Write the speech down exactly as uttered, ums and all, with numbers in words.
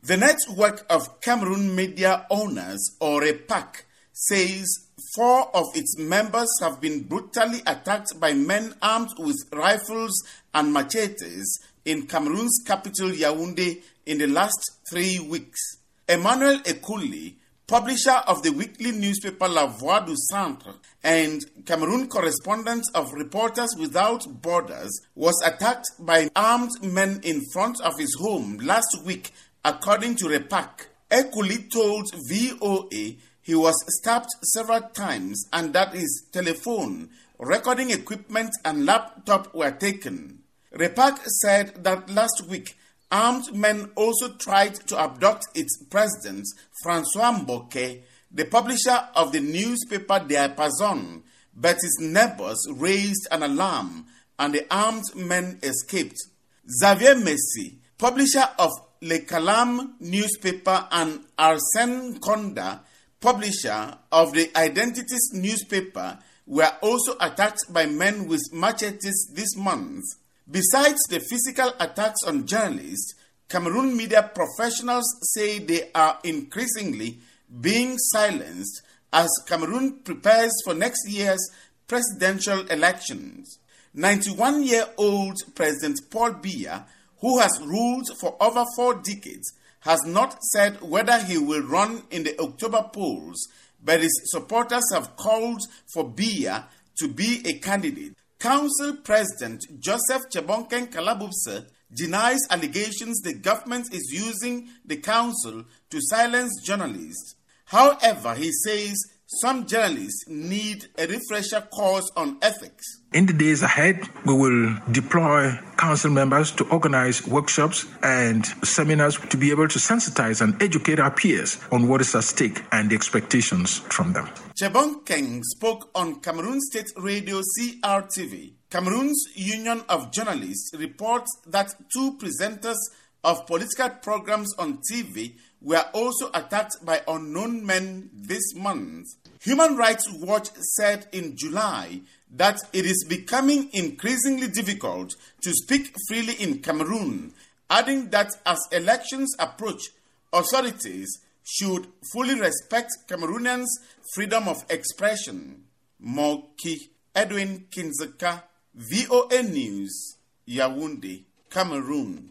The Network of Cameroon Media Owners, or REPAC, says four of its members have been brutally attacked by men armed with rifles and machetes in Cameroon's capital Yaoundé in the last three weeks. Emmanuel Ekuli, publisher of the weekly newspaper La Voix du Centre and Cameroon correspondent of Reporters Without Borders, was attacked by armed men in front of his home last week, according to REPAC. Ekuli told V O A he was stabbed several times and that his telephone, recording equipment and laptop were taken. REPAC said that last week, armed men also tried to abduct its president, Francois Mboké, the publisher of the newspaper Diapason, but his neighbors raised an alarm and the armed men escaped. Xavier Messi, publisher of Le Calam newspaper, and Arsène Konda, publisher of the Identities newspaper, were also attacked by men with machetes this month. Besides the physical attacks on journalists, Cameroon media professionals say they are increasingly being silenced as Cameroon prepares for next year's presidential elections. ninety-one-year-old President Paul Biya, who has ruled for over four decades, has not said whether he will run in the October polls, but his supporters have called for Biya to be a candidate. Council President Joseph Chebonkeng Kalabubse denies allegations the government is using the council to silence journalists. However, he says some journalists need a refresher course on ethics. In the days ahead, we will deploy council members to organize workshops and seminars to be able to sensitize and educate our peers on what is at stake and the expectations from them. Chebonkeng spoke on Cameroon State Radio C R T V. Cameroon's Union of Journalists reports that two presenters of political programs on T V were also attacked by unknown men this month. Human Rights Watch said in July that it is becoming increasingly difficult to speak freely in Cameroon, adding that as elections approach, authorities should fully respect Cameroonians' freedom of expression. Moki Edwin Kinzeka, V O A News, Yaoundé, Cameroon.